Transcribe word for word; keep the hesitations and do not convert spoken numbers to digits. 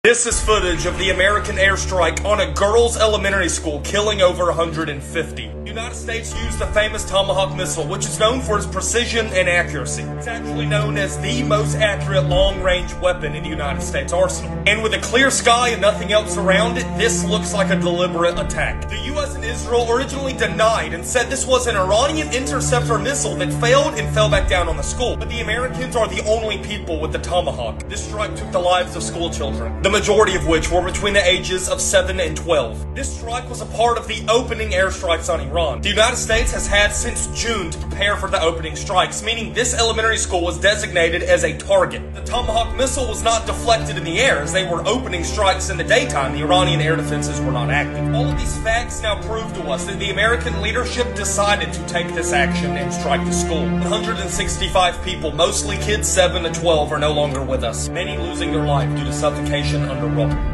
This is footage of the American airstrike on a girls' elementary school, killing over one hundred fifty. The United States used the famous Tomahawk missile, which is known for its precision and accuracy. It's actually known as the most accurate long-range weapon in the United States arsenal. And with a clear sky and nothing else around it, this looks like a deliberate attack. The U S and Israel originally denied and said this was an Iranian interceptor missile that failed and fell back down on the school. But the Americans are the only people with the Tomahawk. This strike took the lives of school children, the majority of which were between the ages of seven and twelve. This strike was a part of the opening airstrikes on Iran. The United States has had since June to prepare for the opening strikes, meaning this elementary school was designated as a target. The Tomahawk missile was not deflected in the air, as they were opening strikes in the daytime. The Iranian air defenses were not active. All of these facts now prove to us that the American leadership decided to take this action and strike the school. one hundred sixty-five people, mostly kids seven to twelve, are no longer with us, many losing their life due to suffocation under rubble.